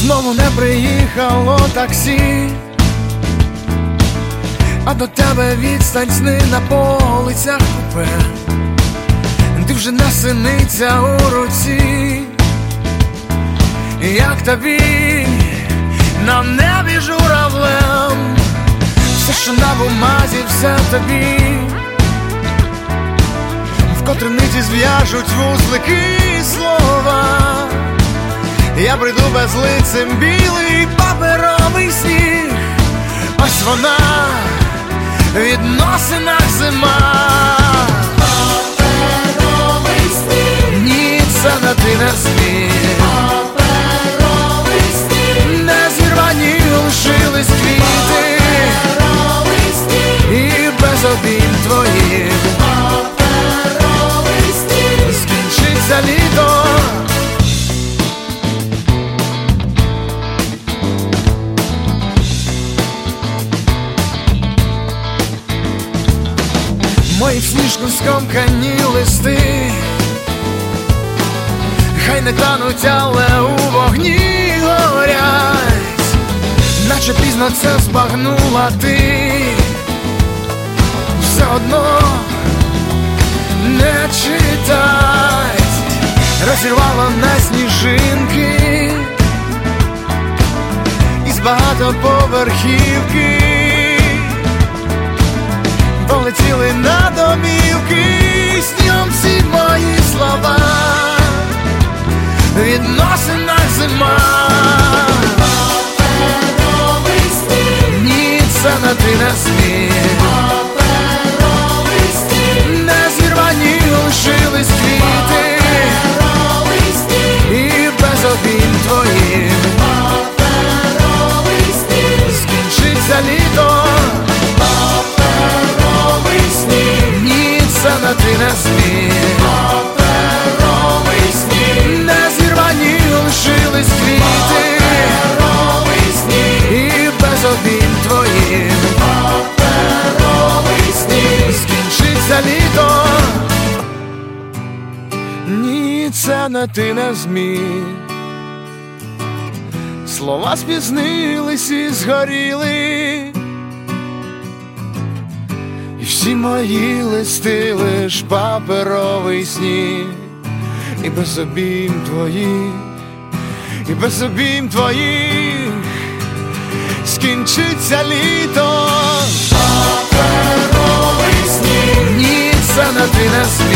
Знову не приїхало таксі, а до тебе відстань, сни на полицях купе. Ти вже не синиця у руці, як тобі на небі журавлем. Все, що на бумазі, все тобі, вкотре ниті зв'яжуть вузлики слова. Я прийду безлицем, білий паперовий сніг. Ось вона, в відносинах зима. Паперовий сніг, ні, це не ти, не сміх. паперовий сніг, Не зірвані лишились квіти, паперовий сніг, і без обійм твоїх паперовий сніг, скінчиться літо. Мої в сніжку скомкані листи, хай не тануть, але у вогні горять, наче пізно це збагнула ти. Все одно не читать, розірвала на сніжинки із багатоповерхівки. Полетіли на домівки, снігом всі мої слова, в відносинах зима. паперовий сніг, Ні, це не ти, не сміх. паперовий сніг, Не зірвані лишились квіти, паперовий сніг, і без обійм твоїх паперовий сніг, скінчиться літо. паперовий сніг, Ні, це не ти, не сміх. паперовий сніг, Не зірвані лишились квіти, паперовий сніг, і без обійм твоїх паперовий сніг, скінчиться літо. Ні, це не ти, не зміг. Слова спізнились і згоріли, і всі мої листи лиш паперовий сніг. І без обійм твоїх, і без обійм твоїх скінчиться літо. паперовий сніг, Ні, це не ти, не